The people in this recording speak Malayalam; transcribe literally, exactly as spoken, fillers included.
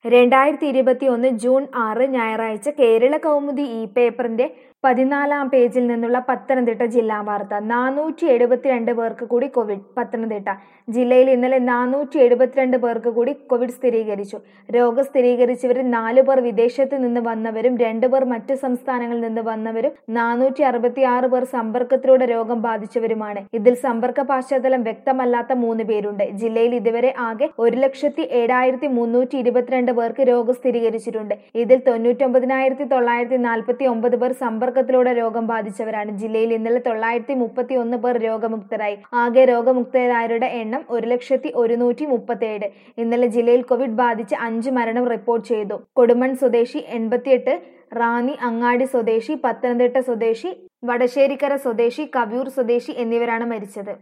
രണ്ടായിരത്തി ഇരുപത്തിയൊന്ന് ജൂൺ ആറ് ഞായറാഴ്ച കേരള കൗമുദി ഇ പേപ്പറിന്റെ പതിനാലാം പേജിൽ നിന്നുള്ള പത്തനംതിട്ട ജില്ലാ വാർത്ത. നാനൂറ്റി എഴുപത്തിരണ്ട് പേർക്ക് കൂടി കോവിഡ്. പത്തനംതിട്ട ജില്ലയിൽ ഇന്നലെ നാനൂറ്റി എഴുപത്തിരണ്ട് പേർക്ക് കൂടി കോവിഡ് സ്ഥിരീകരിച്ചു. രോഗം സ്ഥിരീകരിച്ചവരിൽ നാലു പേർ വിദേശത്ത് നിന്ന് വന്നവരും രണ്ടു പേർ മറ്റ് സംസ്ഥാനങ്ങളിൽ നിന്ന് വന്നവരും നാനൂറ്റി അറുപത്തി ആറ് പേർ സമ്പർക്കത്തിലൂടെ രോഗം ബാധിച്ചവരുമാണ്. ഇതിൽ സമ്പർക്ക പശ്ചാത്തലം വ്യക്തമല്ലാത്ത മൂന്ന് പേരുണ്ട്. ജില്ലയിൽ ഇതുവരെ ആകെ ഒരു ലക്ഷത്തി ഏഴായിരത്തി മുന്നൂറ്റി ഇരുപത്തിരണ്ട് പേർക്ക് രോഗം സ്ഥിരീകരിച്ചിട്ടുണ്ട്. ഇതിൽ തൊണ്ണൂറ്റൊമ്പതിനായിരത്തി തൊള്ളായിരത്തി നാൽപ്പത്തി ഒമ്പത് പേർ സമ്പർക്കത്തിലൂടെ രോഗം ബാധിച്ചവരാണ്. ജില്ലയിൽ ഇന്നലെ തൊള്ളായിരത്തി മുപ്പത്തി ഒന്ന് പേർ രോഗമുക്തരായി. ആകെ രോഗമുക്തരായവരുടെ എണ്ണം ഒരു ലക്ഷത്തി ഒരുന്നൂറ്റി മുപ്പത്തി ഏഴ്. ഇന്നലെ ജില്ലയിൽ കോവിഡ് ബാധിച്ച് അഞ്ച് മരണം റിപ്പോർട്ട് ചെയ്തു. കൊടുമൺ സ്വദേശി എൺപത്തിയെട്ട്, റാന്നി അങ്ങാടി സ്വദേശി, പത്തനംതിട്ട സ്വദേശി, വടശ്ശേരിക്കര സ്വദേശി, കവിയൂർ സ്വദേശി എന്നിവരാണ് മരിച്ചത്.